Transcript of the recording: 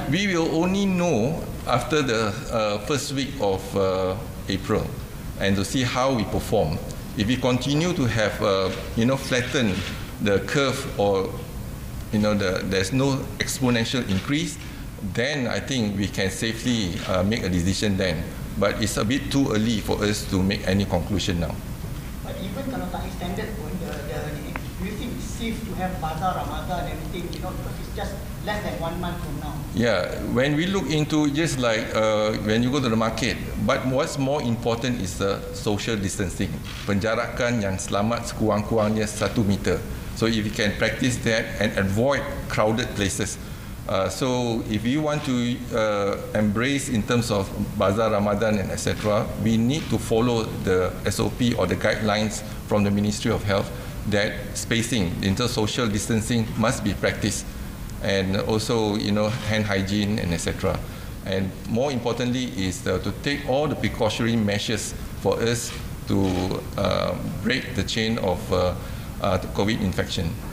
We will only know after the first week of April, and to see how we perform. If we continue to have, flatten the curve, or there's no exponential increase, then I think we can safely make a decision then. But it's a bit too early for us to make any conclusion now. But even kalau tak extended pun, do you think it's safe to have Bazaar Ramadan and everything, because it's just less than 1 month from now? Yeah, when we look into just like when you go to the market, but what's more important is the social distancing. Penjarakan yang selamat sekurang-kurangnya 1 meter. So if you can practice that and avoid crowded places. So if you want to embrace in terms of Bazaar Ramadan and etc., we need to follow the SOP or the guidelines from the Ministry of Health that spacing, inter-social distancing must be practiced, and also hand hygiene and etc. And more importantly is to take all the precautionary measures for us to break the chain of COVID infection.